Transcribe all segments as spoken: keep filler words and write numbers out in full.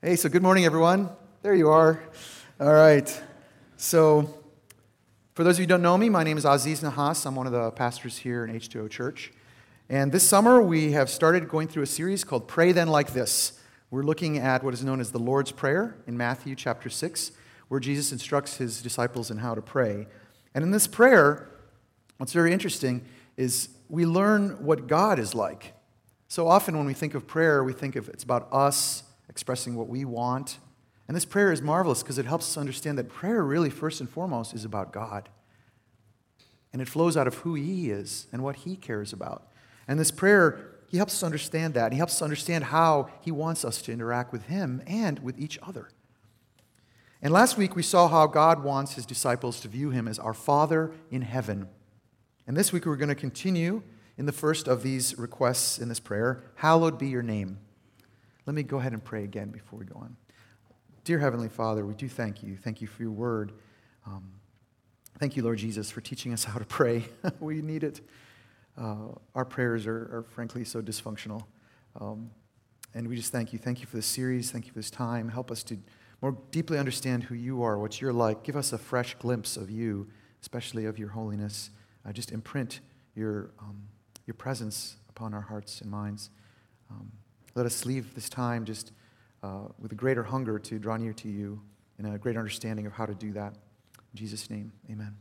Hey, so good morning, everyone. There you are. All right. So, for those of you who don't know me, my name is Aziz Nahas. I'm one of the pastors here in H two O Church. And this summer, we have started going through a series called Pray Then Like This. We're looking at what is known as the Lord's Prayer in Matthew chapter six, where Jesus instructs his disciples in how to pray. And in this prayer, what's very interesting is we learn what God is like. So often when we think of prayer, we think of it's about us expressing what we want. And this prayer is marvelous because it helps us understand that prayer really, first and foremost, is about God. And it flows out of who He is and what He cares about. And this prayer, He helps us understand that. He helps us understand how He wants us to interact with Him and with each other. And last week we saw how God wants His disciples to view Him as our Father in heaven. And this week we're going to continue in the first of these requests in this prayer, hallowed be your name. Let me go ahead and pray again before we go on. Dear Heavenly Father, we do thank you. Thank you for your word. Um, thank you, Lord Jesus, for teaching us how to pray. We need it. Uh, our prayers are, are frankly so dysfunctional. Um, and we just thank you. Thank you for this series. Thank you for this time. Help us to more deeply understand who you are, what you're like. Give us a fresh glimpse of you, especially of your holiness. Uh, just imprint your, um, your presence upon our hearts and minds. Um, Let us leave this time just uh, with a greater hunger to draw near to you and a greater understanding of how to do that. In Jesus' name, amen.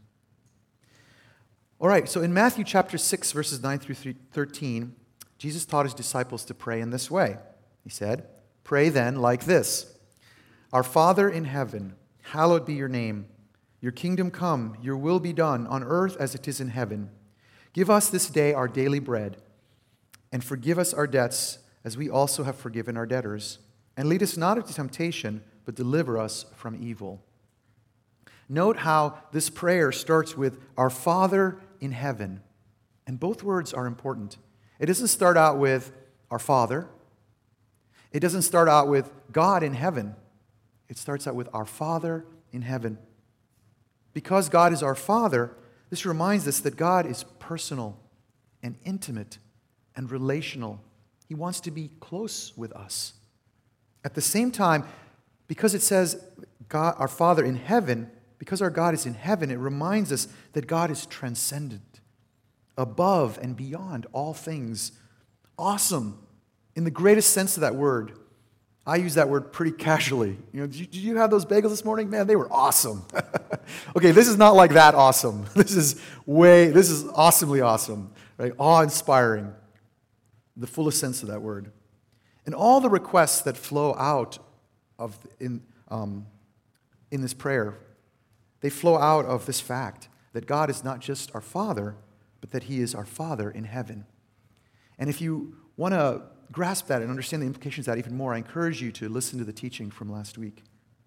All right, so in Matthew chapter six, verses nine through thirteen, Jesus taught his disciples to pray in this way. He said, "Pray then like this, Our Father in heaven, hallowed be your name. Your kingdom come, your will be done on earth as it is in heaven. Give us this day our daily bread, and forgive us our debts as we also have forgiven our debtors. And lead us not into temptation, but deliver us from evil." Note how this prayer starts with our Father in heaven. And both words are important. It doesn't start out with our Father. It doesn't start out with God in heaven. It starts out with our Father in heaven. Because God is our Father, this reminds us that God is personal and intimate and relational. He wants to be close with us. At the same time, because it says God, our Father in heaven, because our God is in heaven, it reminds us that God is transcendent, above and beyond all things. Awesome, in the greatest sense of that word. I use that word pretty casually. You know, did you, did you have those bagels this morning? Man, they were awesome. Okay, this is not like that awesome. This is way, this is awesomely awesome, right? Awe-inspiring. The fullest sense of that word. And all the requests that flow out of in, um, in this prayer, they flow out of this fact that God is not just our Father, but that He is our Father in heaven. And if you want to grasp that and understand the implications of that even more, I encourage you to listen to the teaching from last week.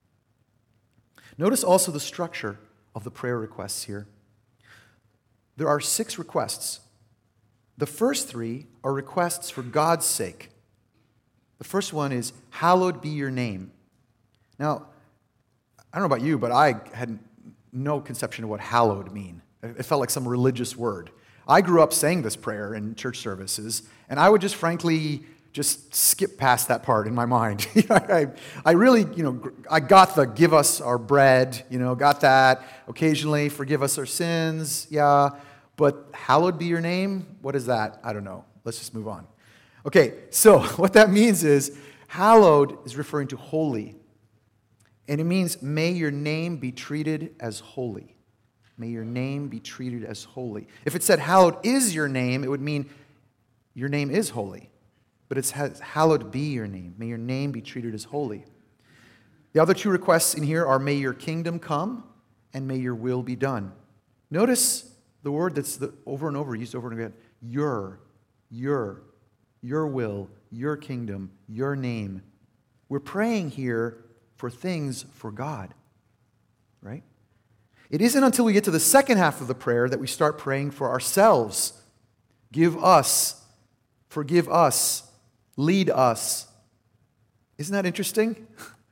Notice also the structure of the prayer requests here. There are six requests. The first three are requests for God's sake. The first one is, hallowed be your name. Now, I don't know about you, but I had no conception of what hallowed mean. It felt like some religious word. I grew up saying this prayer in church services, and I would just frankly just skip past that part in my mind. I, I really, you know, I got the give us our bread, you know, got that. Occasionally, forgive us our sins, yeah. But hallowed be your name, what is that? I don't know. Let's just move on. Okay, so what that means is, hallowed is referring to holy. And it means, may your name be treated as holy. May your name be treated as holy. If it said, hallowed is your name, it would mean your name is holy. But it's hallowed be your name. May your name be treated as holy. The other two requests in here are, may your kingdom come, and may your will be done. Notice the word that's the, over and over, used over and over again, your, your, your will, your kingdom, your name. We're praying here for things for God, right? It isn't until we get to the second half of the prayer that we start praying for ourselves. Give us, forgive us, lead us. Isn't that interesting?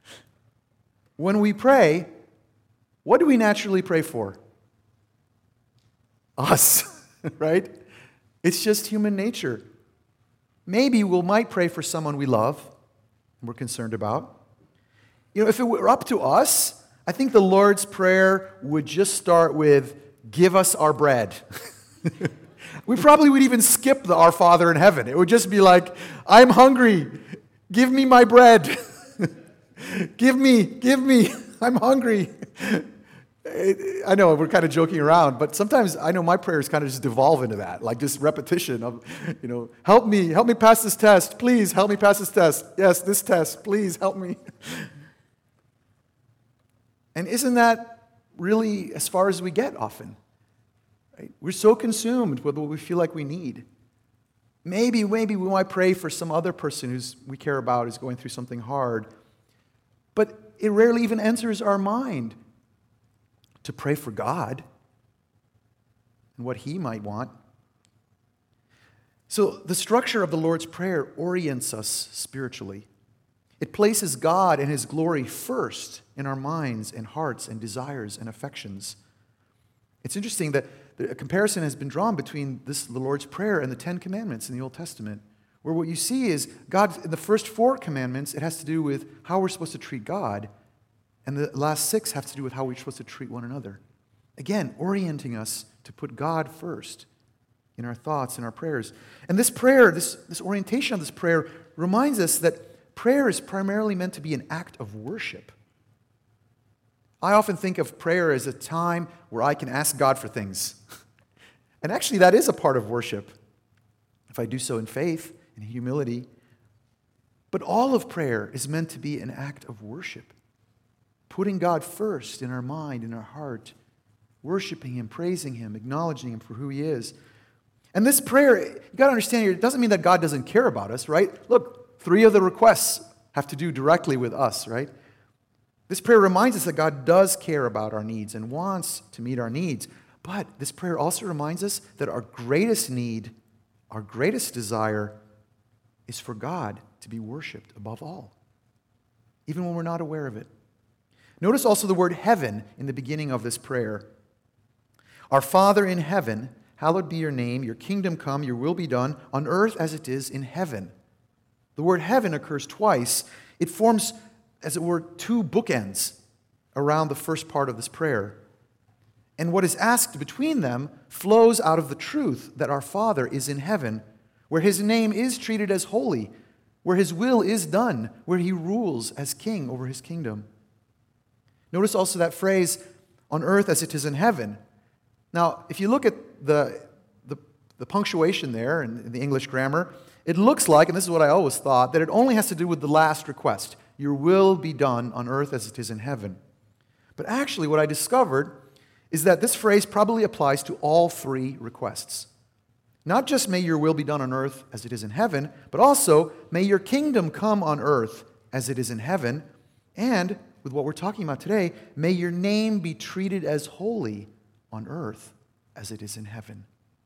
When we pray, what do we naturally pray for? Us, right? It's just human nature. Maybe we might pray for someone we love and we're concerned about. You know, if it were up to us, I think the Lord's Prayer would just start with, give us our bread. We probably would even skip the Our Father in heaven. It would just be like, I'm hungry. Give me my bread. give me, give me. I'm hungry. I know we're kind of joking around, but sometimes I know my prayers kind of just devolve into that, like just repetition of, you know, help me, help me pass this test. Please help me pass this test. Yes, this test. Please help me. And isn't that really as far as we get often? Right? We're so consumed with what we feel like we need. Maybe, maybe we might pray for some other person who's we care about who's going through something hard, but it rarely even enters our mind to pray for God and what He might want. So the structure of the Lord's Prayer orients us spiritually. It places God and His glory first in our minds and hearts and desires and affections. It's interesting that a comparison has been drawn between this, the Lord's Prayer and the Ten Commandments in the Old Testament, where what you see is God, in the first four commandments, it has to do with how we're supposed to treat God, and the last six have to do with how we're supposed to treat one another. Again, orienting us to put God first in our thoughts and our prayers. And this prayer, this, this orientation of this prayer reminds us that prayer is primarily meant to be an act of worship. I often think of prayer as a time where I can ask God for things. And actually, that is a part of worship, if I do so in faith and humility. But all of prayer is meant to be an act of worship, putting God first in our mind, in our heart, worshiping Him, praising Him, acknowledging Him for who He is. And this prayer, you got to understand here, it doesn't mean that God doesn't care about us, right? Look, three of the requests have to do directly with us, right? This prayer reminds us that God does care about our needs and wants to meet our needs. But this prayer also reminds us that our greatest need, our greatest desire, is for God to be worshipped above all, even when we're not aware of it. Notice also the word heaven in the beginning of this prayer. Our Father in heaven, hallowed be your name, your kingdom come, your will be done, on earth as it is in heaven. The word heaven occurs twice. It forms, as it were, two bookends around the first part of this prayer. And what is asked between them flows out of the truth that our Father is in heaven, where His name is treated as holy, where His will is done, where He rules as king over His kingdom. Notice also that phrase, on earth as it is in heaven. Now, if you look at the, the, the punctuation there in, in the English grammar, it looks like, and this is what I always thought, that it only has to do with the last request. Your will be done on earth as it is in heaven. But actually, what I discovered is that this phrase probably applies to all three requests. Not just may your will be done on earth as it is in heaven, but also may your kingdom come on earth as it is in heaven, and with what we're talking about today, may your name be treated as holy on earth as it is in heaven.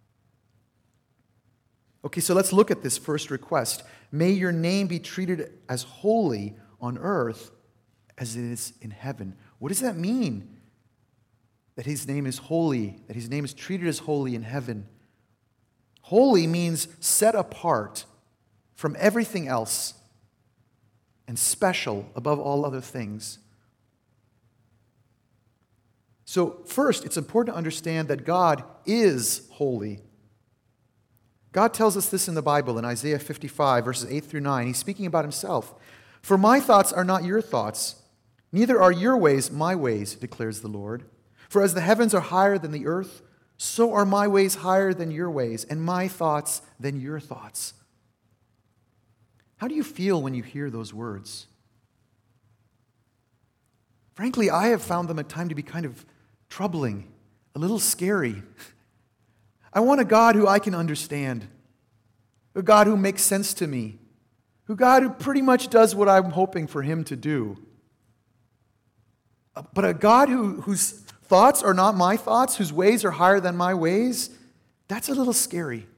Okay, so let's look at this first request. May your name be treated as holy on earth as it is in heaven. What does that mean? That His name is holy, that His name is treated as holy in heaven. Holy means set apart from everything else and special above all other things. So first, it's important to understand that God is holy. God tells us this in the Bible in Isaiah fifty-five, verses eight through nine. He's speaking about Himself. For my thoughts are not your thoughts, neither are your ways my ways, declares the Lord. For as the heavens are higher than the earth, so are my ways higher than your ways, and my thoughts than your thoughts. How do you feel when you hear those words? Frankly, I have found them at times to be kind of troubling, a little scary. I want a God who I can understand, a God who makes sense to me, a God who pretty much does what I'm hoping for Him to do. But a God who, whose thoughts are not my thoughts, whose ways are higher than my ways, that's a little scary.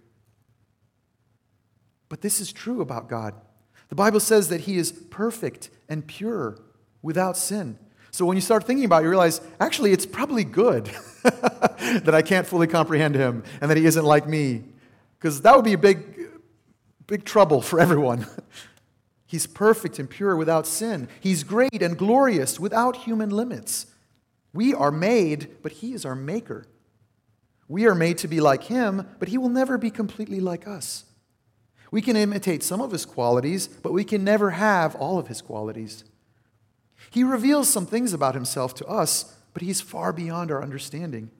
But this is true about God. The Bible says that He is perfect and pure, without sin. So when you start thinking about it, you realize, actually, it's probably good that I can't fully comprehend Him and that He isn't like me. Because that would be a big, big trouble for everyone. He's perfect and pure without sin. He's great and glorious without human limits. We are made, but He is our maker. We are made to be like Him, but He will never be completely like us. We can imitate some of His qualities, but we can never have all of His qualities. He reveals some things about Himself to us, but He's far beyond our understanding.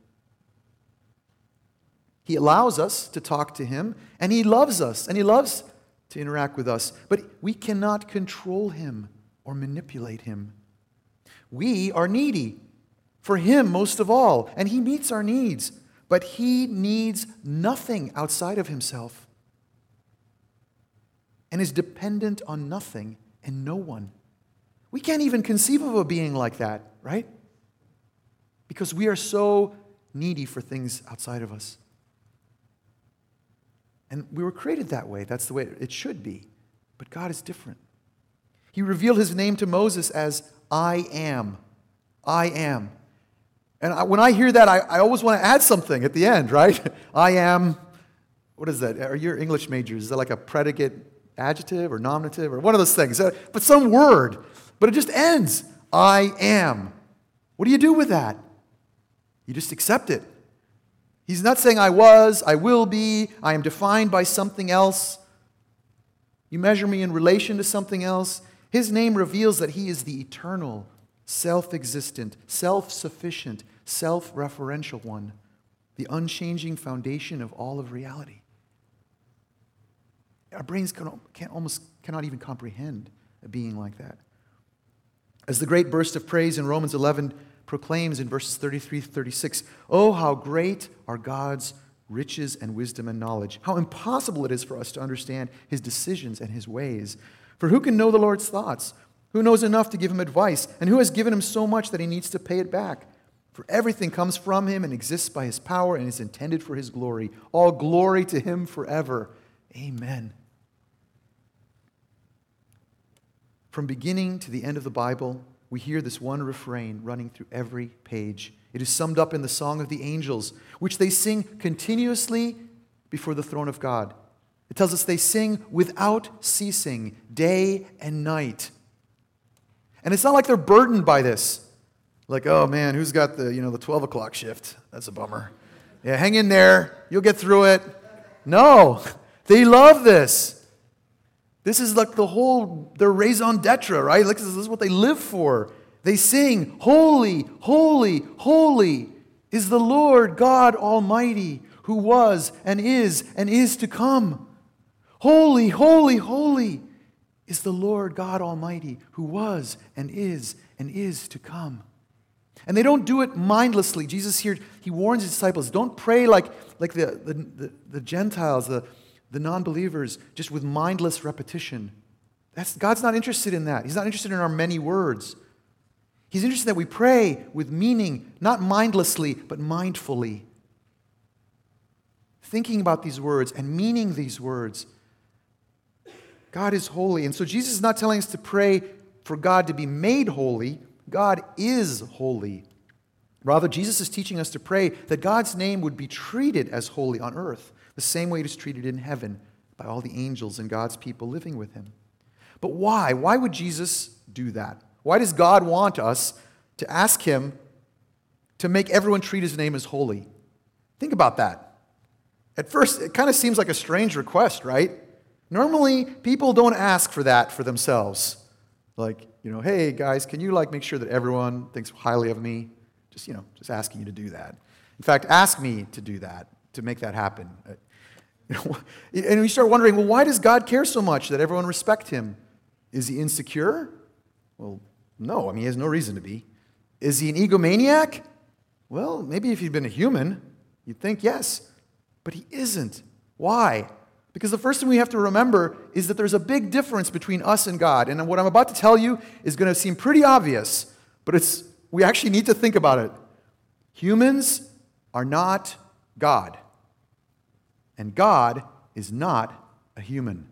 He allows us to talk to Him, and He loves us, and He loves to interact with us, but we cannot control Him or manipulate Him. We are needy for Him most of all, and He meets our needs, but He needs nothing outside of Himself and is dependent on nothing and no one. We can't even conceive of a being like that, right? Because we are so needy for things outside of us. And we were created that way. That's the way it should be. But God is different. He revealed His name to Moses as I am. I am. And I, when I hear that, I, I always want to add something at the end, right? I am, what is that? Are you English majors? Is that like a predicate adjective or nominative or one of those things? But some word. But it just ends. I am. What do you do with that? You just accept it. He's not saying I was, I will be, I am defined by something else. You measure me in relation to something else. His name reveals that He is the eternal, self-existent, self-sufficient, self-referential one, the unchanging foundation of all of reality. Our brains can, can almost cannot even comprehend a being like that. As the great burst of praise in Romans eleven proclaims in verses thirty-three to thirty-six, oh, how great are God's riches and wisdom and knowledge. How impossible it is for us to understand His decisions and His ways. For who can know the Lord's thoughts? Who knows enough to give Him advice? And who has given Him so much that He needs to pay it back? For everything comes from Him and exists by His power and is intended for His glory. All glory to Him forever. Amen. From beginning to the end of the Bible, we hear this one refrain running through every page. It is summed up in the Song of the Angels, which they sing continuously before the throne of God. It tells us they sing without ceasing, day and night. And it's not like they're burdened by this. Like, oh man, who's got the, you know, the twelve o'clock shift? That's a bummer. Yeah, hang in there. You'll get through it. No, they love this. This is like the whole, their raison d'etre, right? Like, this is what they live for. They sing, holy, holy, holy is the Lord God Almighty, who was and is and is to come. Holy, holy, holy is the Lord God Almighty, who was and is and is to come. And they don't do it mindlessly. Jesus here, He warns His disciples, don't pray like, like the, the, the, the Gentiles, the The non-believers, just with mindless repetition. That's, God's not interested in that. He's not interested in our many words. He's interested that we pray with meaning, not mindlessly, but mindfully. Thinking about these words and meaning these words. God is holy. And so Jesus is not telling us to pray for God to be made holy. God is holy. Rather, Jesus is teaching us to pray that God's name would be treated as holy on earth, the same way it is treated in heaven by all the angels and God's people living with Him. But why? Why would Jesus do that? Why does God want us to ask Him to make everyone treat His name as holy? Think about that. At first, it kind of seems like a strange request, right? Normally, people don't ask for that for themselves. Like, you know, hey guys, can you like make sure that everyone thinks highly of me? Just, you know, just asking you to do that. In fact, ask me to do that, to make that happen. You know, and we start wondering, well, why does God care so much that everyone respect Him? Is He insecure? Well, no. I mean, He has no reason to be. Is He an egomaniac? Well, maybe if He'd been a human, you'd think yes. But He isn't. Why? Because the first thing we have to remember is that there's a big difference between us and God. And what I'm about to tell you is going to seem pretty obvious, but it's we actually need to think about it. Humans are not God. And God is not a human.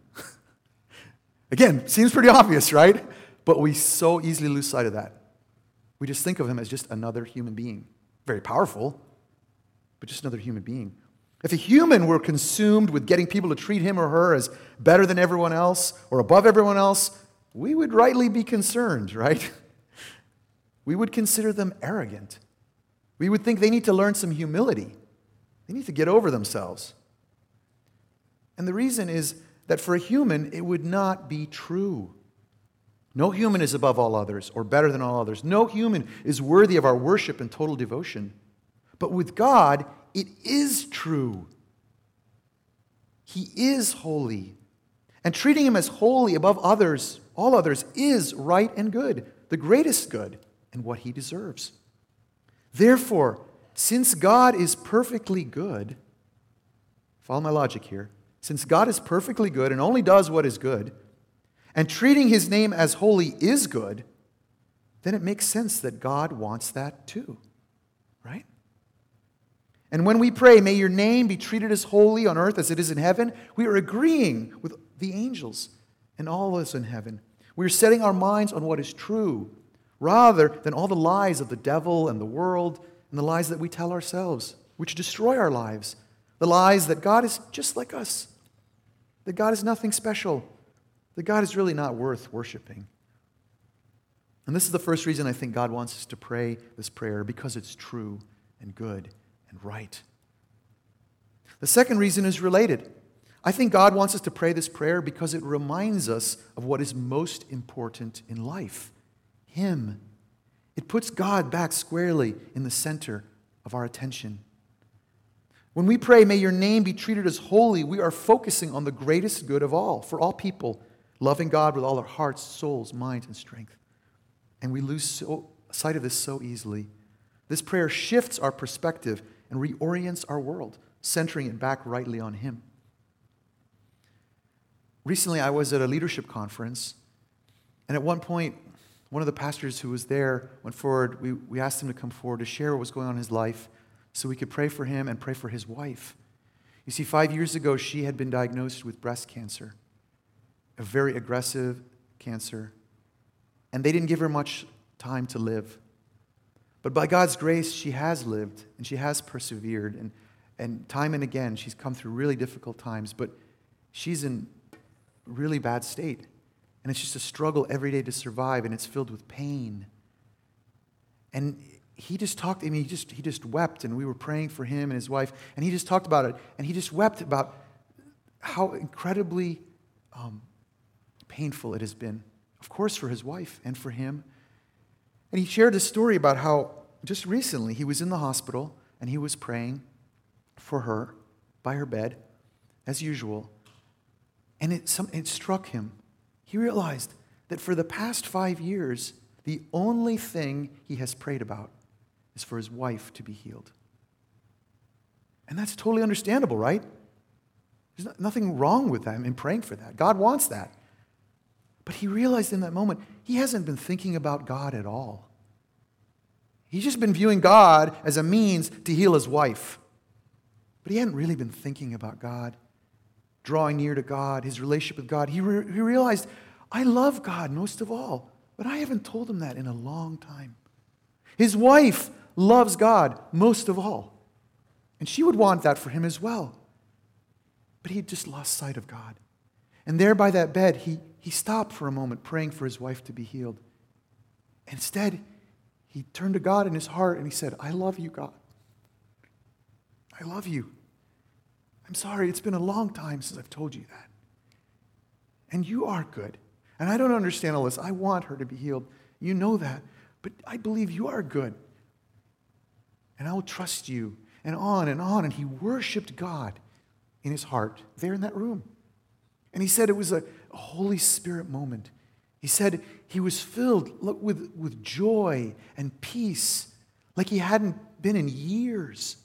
Again, seems pretty obvious, right? But we so easily lose sight of that. We just think of Him as just another human being. Very powerful, but just another human being. If a human were consumed with getting people to treat him or her as better than everyone else or above everyone else, we would rightly be concerned, right? We would consider them arrogant. We would think they need to learn some humility. They need to get over themselves. And the reason is that for a human, it would not be true. No human is above all others or better than all others. No human is worthy of our worship and total devotion. But with God, it is true. He is holy. And treating him as holy above others, all others, is right and good, the greatest good, and what he deserves. Therefore, since God is perfectly good, follow my logic here, since God is perfectly good and only does what is good, and treating his name as holy is good, then it makes sense that God wants that too, right? And when we pray, may your name be treated as holy on earth as it is in heaven, we are agreeing with the angels and all those in heaven. We are setting our minds on what is true, rather than all the lies of the devil and the world and the lies that we tell ourselves, which destroy our lives. The lies that God is just like us, that God is nothing special, that God is really not worth worshiping. And this is the first reason I think God wants us to pray this prayer, because it's true and good and right. The second reason is related. I think God wants us to pray this prayer because it reminds us of what is most important in life, Him. It puts God back squarely in the center of our attention. When we pray, may your name be treated as holy, we are focusing on the greatest good of all, for all people, loving God with all our hearts, souls, minds, and strength. And we lose so, sight of this so easily. This prayer shifts our perspective and reorients our world, centering it back rightly on Him. Recently, I was at a leadership conference, and at one point, one of the pastors who was there went forward. We, we asked him to come forward to share what was going on in his life so we could pray for him and pray for his wife. You see, five years ago, she had been diagnosed with breast cancer, a very aggressive cancer, and they didn't give her much time to live. But by God's grace, she has lived, and she has persevered, and, and time and again, she's come through really difficult times, but she's in a really bad state. And it's just a struggle every day to survive, and it's filled with pain. And he just talked, I mean, he just, he just wept, and we were praying for him and his wife, and he just talked about it, and he just wept about how incredibly um, painful it has been, of course, for his wife and for him. And he shared a story about how just recently he was in the hospital, and he was praying for her by her bed, as usual, and it, some, it struck him. He realized that for the past five years, the only thing he has prayed about is for his wife to be healed. And that's totally understandable, right? There's nothing wrong with that in praying for that. God wants that. But he realized in that moment, he hasn't been thinking about God at all. He's just been viewing God as a means to heal his wife. But he hadn't really been thinking about God, drawing near to God, his relationship with God. He, re- he realized, I love God most of all, but I haven't told him that in a long time. His wife loves God most of all, and she would want that for him as well. But he just lost sight of God. And there by that bed, he, he stopped for a moment praying for his wife to be healed. Instead, he turned to God in his heart and he said, I love you, God. I love you. I'm sorry, it's been a long time since I've told you that. And you are good. And I don't understand all this. I want her to be healed. You know that. But I believe you are good. And I will trust you. And on and on. And he worshiped God in his heart there in that room. And he said it was a, a Holy Spirit moment. He said he was filled with, with joy and peace like he hadn't been in years.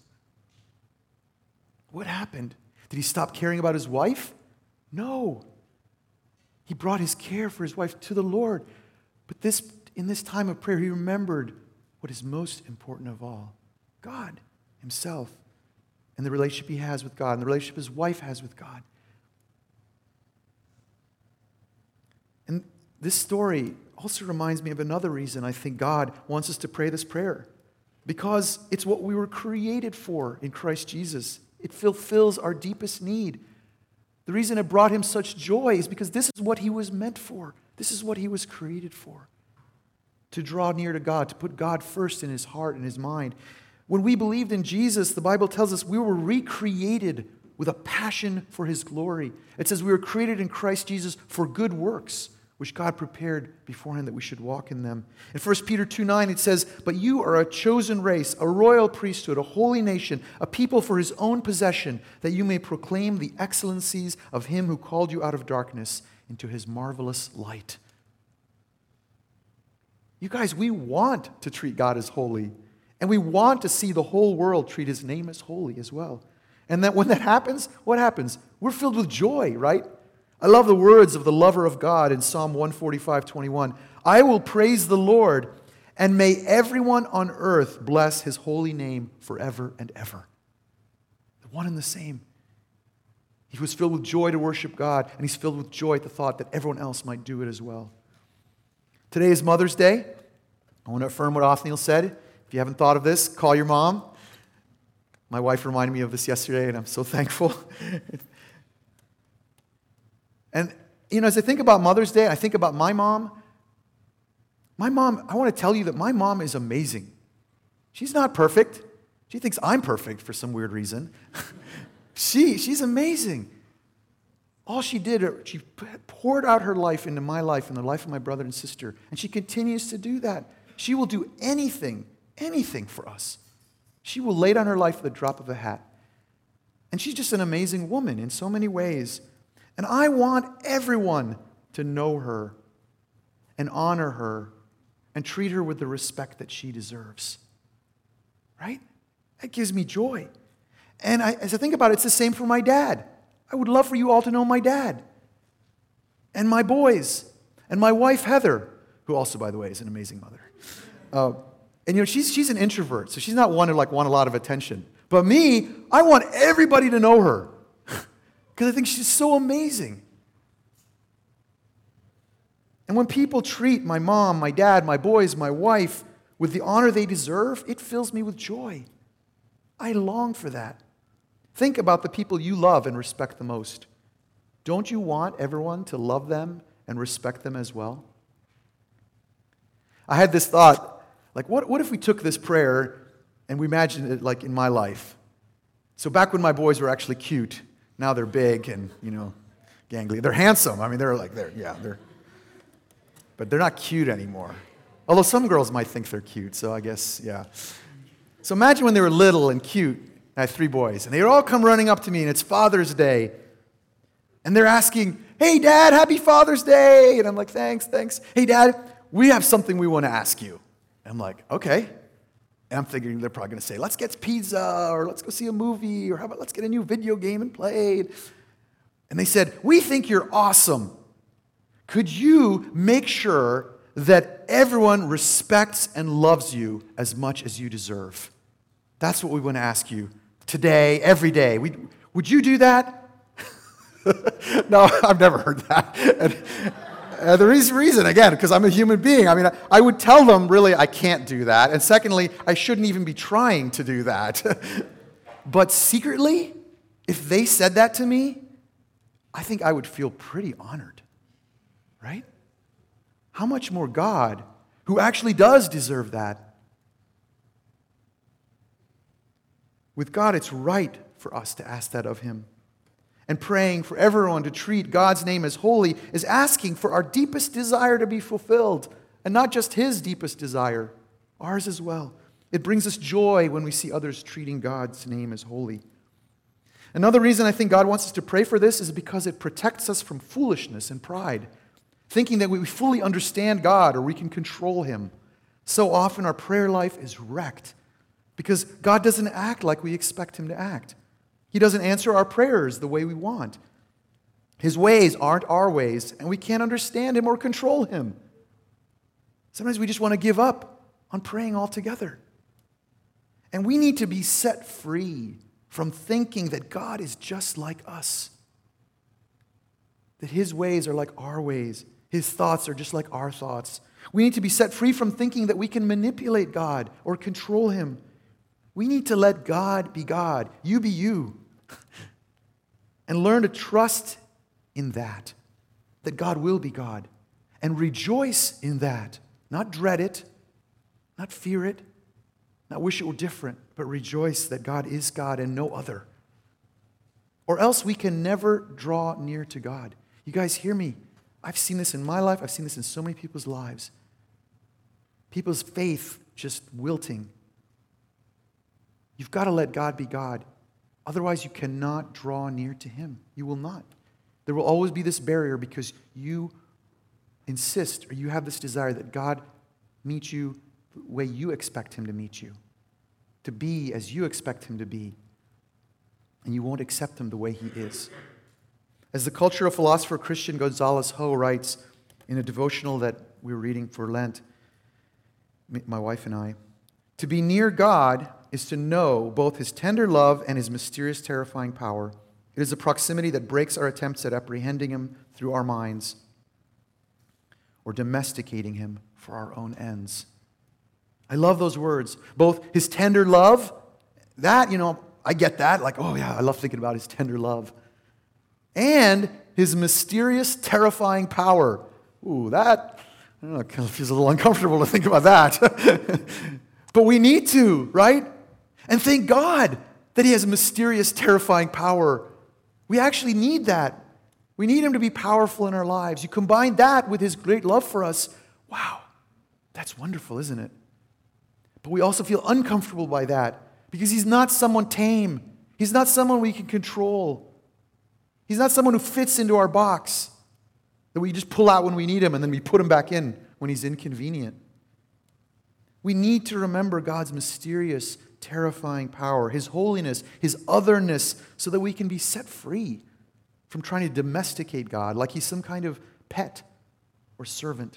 What happened? Did he stop caring about his wife? No. He brought his care for his wife to the Lord. But this, in this time of prayer, he remembered what is most important of all, God himself and the relationship he has with God and the relationship his wife has with God. And this story also reminds me of another reason I think God wants us to pray this prayer. Because it's what we were created for in Christ Jesus. It fulfills our deepest need. The reason it brought him such joy is because this is what he was meant for. This is what he was created for. To draw near to God, to put God first in his heart and his mind. When we believed in Jesus, the Bible tells us we were recreated with a passion for his glory. It says we were created in Christ Jesus for good works, which God prepared beforehand that we should walk in them. In First Peter two nine, it says, "But you are a chosen race, a royal priesthood, a holy nation, a people for his own possession, that you may proclaim the excellencies of him who called you out of darkness into his marvelous light." You guys, we want to treat God as holy, and we want to see the whole world treat his name as holy as well. And that when that happens, what happens? We're filled with joy, right? I love the words of the lover of God in Psalm one forty-five twenty-one. "I will praise the Lord, and may everyone on earth bless his holy name forever and ever." The one and the same. He was filled with joy to worship God, and he's filled with joy at the thought that everyone else might do it as well. Today is Mother's Day. I want to affirm what Othniel said. If you haven't thought of this, call your mom. My wife reminded me of this yesterday, and I'm so thankful. And, you know, as I think about Mother's Day, I think about my mom. My mom, I want to tell you that my mom is amazing. She's not perfect. She thinks I'm perfect for some weird reason. she, she's amazing. All she did, she poured out her life into my life and the life of my brother and sister. And she continues to do that. She will do anything, anything for us. She will lay down her life at the drop of a hat. And she's just an amazing woman in so many ways. And I want everyone to know her and honor her and treat her with the respect that she deserves. Right? That gives me joy. And I, as I think about it, it's the same for my dad. I would love for you all to know my dad and my boys and my wife, Heather, who also, by the way, is an amazing mother. Uh, and, you know, she's, she's an introvert, so she's not one to, like, want a lot of attention. But me, I want everybody to know her because I think she's so amazing. And when people treat my mom, my dad, my boys, my wife with the honor they deserve, it fills me with joy. I long for that. Think about the people you love and respect the most. Don't you want everyone to love them and respect them as well? I had this thought, like, what, what if we took this prayer and we imagined it like in my life? So back when my boys were actually cute, now they're big and, you know, gangly. They're handsome. I mean, they're like, they're, yeah, they're, but they're not cute anymore. Although some girls might think they're cute, so I guess, yeah. So imagine when they were little and cute. I had three boys, and they would all come running up to me, and it's Father's Day. And they're asking, "Hey, Dad, happy Father's Day." And I'm like, thanks, thanks. "Hey, Dad, we have something we want to ask you." And I'm like, okay. And I'm thinking they're probably going to say, "Let's get pizza," or "Let's go see a movie," or "How about let's get a new video game and play it." And they said, "We think you're awesome. Could you make sure that everyone respects and loves you as much as you deserve? That's what we want to ask you today, every day. We, would you do that?" No, I've never heard that. And, and the reason, reason, again, because I'm a human being. I mean, I, I would tell them, really, I can't do that. And secondly, I shouldn't even be trying to do that. But secretly, if they said that to me, I think I would feel pretty honored. Right? How much more God, who actually does deserve that? With God, it's right for us to ask that of him. And praying for everyone to treat God's name as holy is asking for our deepest desire to be fulfilled. And not just his deepest desire, ours as well. It brings us joy when we see others treating God's name as holy. Another reason I think God wants us to pray for this is because it protects us from foolishness and pride. Thinking that we fully understand God or we can control him. So often our prayer life is wrecked because God doesn't act like we expect him to act. He doesn't answer our prayers the way we want. His ways aren't our ways, and we can't understand him or control him. Sometimes we just want to give up on praying altogether. And we need to be set free from thinking that God is just like us. That his ways are like our ways. His thoughts are just like our thoughts. We need to be set free from thinking that we can manipulate God or control him. We need to let God be God, you be you, and learn to trust in that, that God will be God, and rejoice in that. Not dread it, not fear it, not wish it were different, but rejoice that God is God and no other. Or else we can never draw near to God. You guys hear me? I've seen this in my life. I've seen this in so many people's lives. People's faith just wilting. You've got to let God be God. Otherwise, you cannot draw near to Him. You will not. There will always be this barrier because you insist or you have this desire that God meet you the way you expect Him to meet you, to be as you expect Him to be, and you won't accept Him the way He is. As the cultural philosopher Christian Gonzalez Ho writes in a devotional that we were reading for Lent, my wife and I, to be near God is to know both His tender love and His mysterious, terrifying power. It is a proximity that breaks our attempts at apprehending Him through our minds or domesticating Him for our own ends. I love those words. Both His tender love, that, you know, I get that. Like, oh yeah, I love thinking about His tender love. And His mysterious, terrifying power. Ooh, that, I don't know, it kind of feels a little uncomfortable to think about that. But we need to, right? And thank God that He has a mysterious, terrifying power. We actually need that. We need Him to be powerful in our lives. You combine that with His great love for us. Wow, that's wonderful, isn't it? But we also feel uncomfortable by that because He's not someone tame. He's not someone we can control. He's not someone who fits into our box that we just pull out when we need Him and then we put Him back in when He's inconvenient. We need to remember God's mysterious, terrifying power, His holiness, His otherness, so that we can be set free from trying to domesticate God like He's some kind of pet or servant.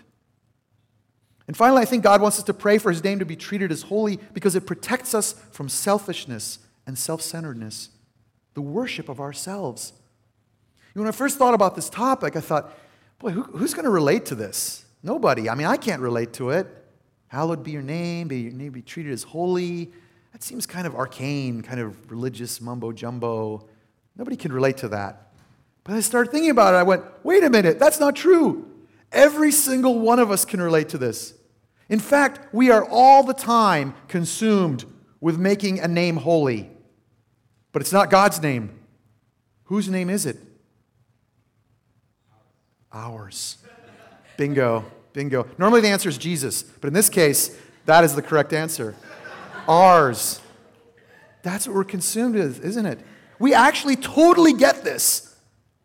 And finally, I think God wants us to pray for His name to be treated as holy because it protects us from selfishness and self-centeredness, the worship of ourselves. When I first thought about this topic, I thought, boy, who, who's going to relate to this? Nobody. I mean, I can't relate to it. Hallowed be your name, be your name be treated as holy. That seems kind of arcane, kind of religious mumbo-jumbo. Nobody can relate to that. But I started thinking about it. I went, wait a minute, that's not true. Every single one of us can relate to this. In fact, we are all the time consumed with making a name holy. But it's not God's name. Whose name is it? Ours. Bingo. Bingo. Normally the answer is Jesus, but in this case, that is the correct answer. Ours. That's what we're consumed with, isn't it? We actually totally get this.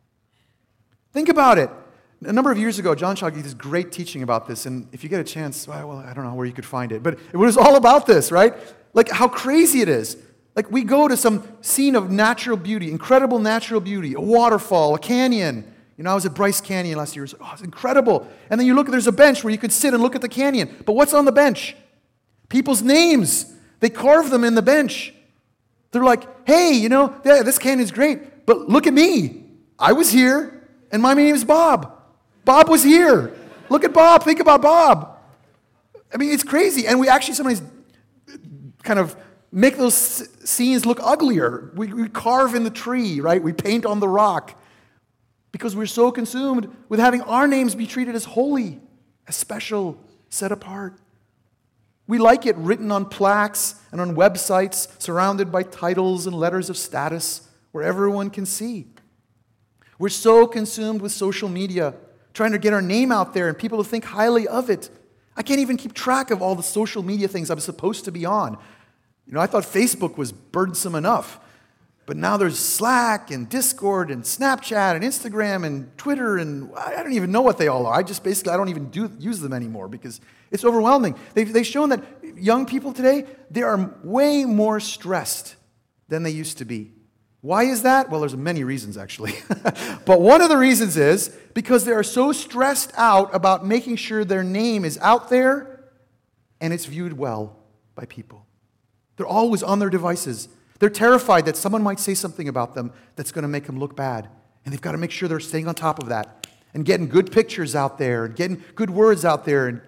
Think about it. A number of years ago, John Shaw gave this great teaching about this, and if you get a chance, well, I don't know where you could find it, but it was all about this, right? Like how crazy it is. Like we go to some scene of natural beauty, incredible natural beauty, a waterfall, a canyon. You know, I was at Bryce Canyon last year. It was, oh, it's incredible. And then you look, there's a bench where you could sit and look at the canyon. But what's on the bench? People's names. They carve them in the bench. They're like, hey, you know, yeah, this canyon's great, but look at me. I was here, and my name is Bob. Bob was here. Look at Bob. Think about Bob. I mean, it's crazy. And we actually sometimes kind of make those scenes look uglier. We, we carve in the tree, right? We paint on the rock. Because we're so consumed with having our names be treated as holy, as special, set apart. We like it written on plaques and on websites, surrounded by titles and letters of status, where everyone can see. We're so consumed with social media, trying to get our name out there and people to think highly of it. I can't even keep track of all the social media things I'm supposed to be on. You know, I thought Facebook was burdensome enough. But now there's Slack and Discord and Snapchat and Instagram and Twitter and I don't even know what they all are. I just basically, I don't even do, use them anymore because it's overwhelming. They've, they've shown that young people today, they are way more stressed than they used to be. Why is that? Well, there's many reasons actually. But one of the reasons is because they are so stressed out about making sure their name is out there and it's viewed well by people. They're always on their devices. They're terrified that someone might say something about them that's going to make them look bad. And they've got to make sure they're staying on top of that and getting good pictures out there and getting good words out there. And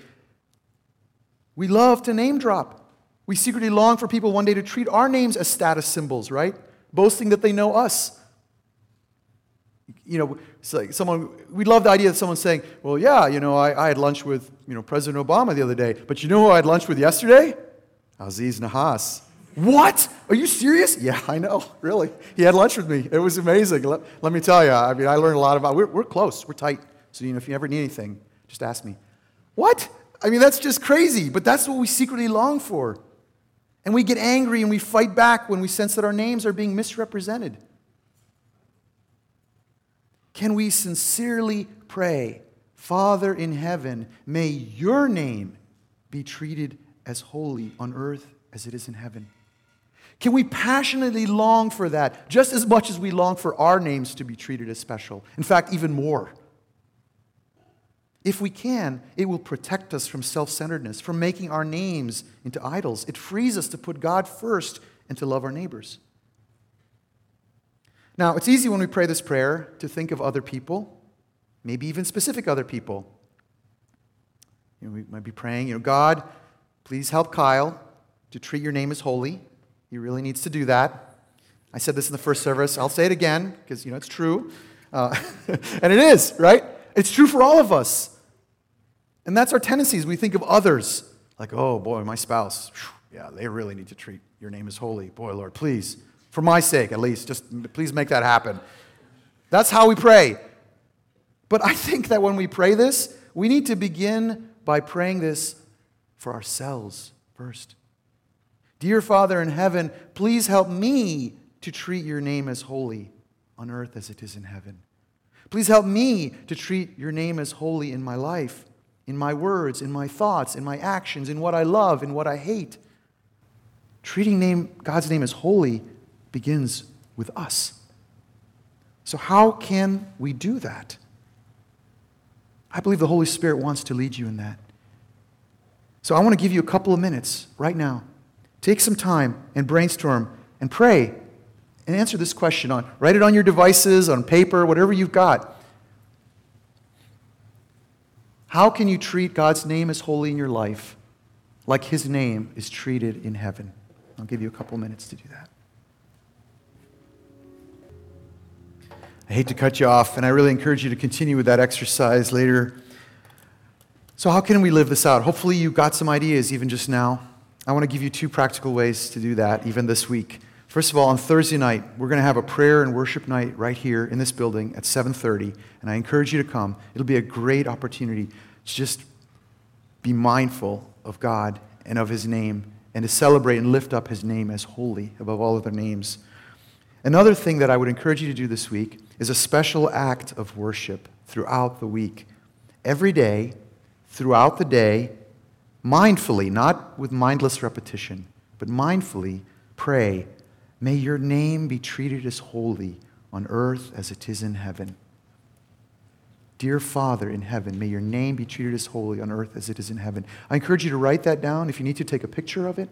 we love to name drop. We secretly long for people one day to treat our names as status symbols, right? Boasting that they know us. You know, it's like someone, we love the idea of someone saying, well, yeah, you know, I, I had lunch with, you know, President Obama the other day, but you know who I had lunch with yesterday? Aziz Nahas. What? Are you serious? Yeah, I know, really. He had lunch with me. It was amazing. Let, let me tell you, I mean, I learned a lot about, we're, we're close, we're tight. So, you know, if you ever need anything, just ask me. What? I mean, that's just crazy, but that's what we secretly long for. And we get angry and we fight back when we sense that our names are being misrepresented. Can we sincerely pray, Father in heaven, may your name be treated as holy on earth as it is in heaven? Can we passionately long for that just as much as we long for our names to be treated as special? In fact, even more. If we can, it will protect us from self-centeredness, from making our names into idols. It frees us to put God first and to love our neighbors. Now, it's easy when we pray this prayer to think of other people, maybe even specific other people. You know, we might be praying, you know, God, please help Kyle to treat your name as holy. He really needs to do that. I said this in the first service. I'll say it again because, you know, it's true. Uh, and it is, right? It's true for all of us. And that's our tendencies. We think of others like, oh, boy, my spouse, whew, yeah, they really need to treat your name as holy. Boy, Lord, please. For my sake, at least, just please make that happen. That's how we pray. But I think that when we pray this, we need to begin by praying this for ourselves first. Dear Father in heaven, please help me to treat your name as holy on earth as it is in heaven. Please help me to treat your name as holy in my life, in my words, in my thoughts, in my actions, in what I love, in what I hate. Treating name, God's name as holy begins with us. So how can we do that? I believe the Holy Spirit wants to lead you in that. So I want to give you a couple of minutes right now. Take some time and brainstorm and pray and answer this question on, write it on your devices, on paper, whatever you've got. How can you treat God's name as holy in your life like his name is treated in heaven? I'll give you a couple of minutes to do that. I hate to cut you off, and I really encourage you to continue with that exercise later. So how can we live this out? Hopefully you got some ideas even just now. I want to give you two practical ways to do that even this week. First of all, on Thursday night, we're going to have a prayer and worship night right here in this building at seven thirty, and I encourage you to come. It'll be a great opportunity to just be mindful of God and of his name and to celebrate and lift up his name as holy above all other names. Another thing that I would encourage you to do this week is a special act of worship throughout the week. Every day, throughout the day, mindfully, not with mindless repetition, but mindfully pray, may your name be treated as holy on earth as it is in heaven. Dear Father in heaven, may your name be treated as holy on earth as it is in heaven. I encourage you to write that down. If you need to, take a picture of it.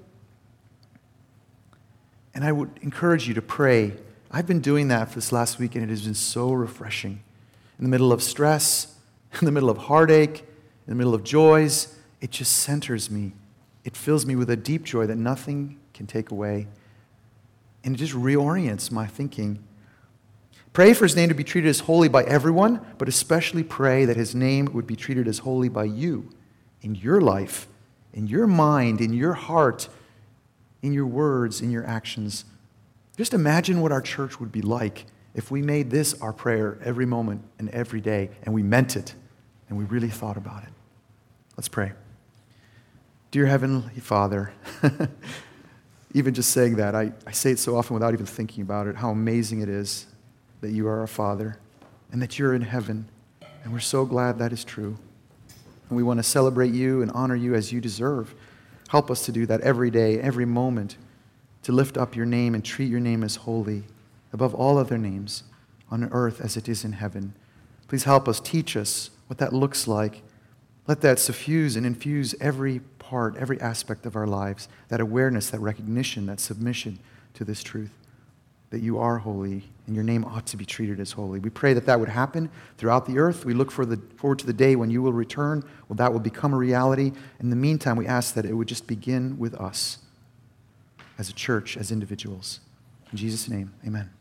And I would encourage you to pray. I've been doing that for this last week, and it has been so refreshing. In the middle of stress, in the middle of heartache, in the middle of joys, it just centers me. It fills me with a deep joy that nothing can take away. And it just reorients my thinking. Pray for his name to be treated as holy by everyone, but especially pray that his name would be treated as holy by you in your life, in your mind, in your heart, in your words, in your actions. Just imagine what our church would be like if we made this our prayer every moment and every day, and we meant it, and we really thought about it. Let's pray. Dear Heavenly Father, even just saying that, I, I say it so often without even thinking about it, how amazing it is that you are our Father and that you're in heaven, and we're so glad that is true. And we want to celebrate you and honor you as you deserve. Help us to do that every day, every moment, to lift up your name and treat your name as holy above all other names on earth as it is in heaven. Please help us, teach us what that looks like. Let that suffuse and infuse every part, every aspect of our lives, that awareness, that recognition, that submission to this truth, that you are holy and your name ought to be treated as holy. We pray that that would happen throughout the earth. We look for the, forward to the day when you will return. Well, that will become a reality. In the meantime, we ask that it would just begin with us as a church, as individuals. In Jesus' name, amen.